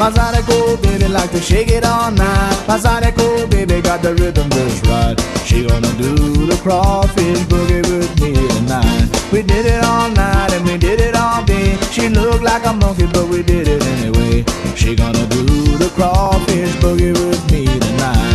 My Zydeco baby like to shake it all night. My Zydeco baby got the rhythm just right. She gonna do the crawfish boogie with me tonight. We did it all night and we did it all day. She looked like a monkey but we did it anyway. She gonna do the crawfish boogie with me tonight.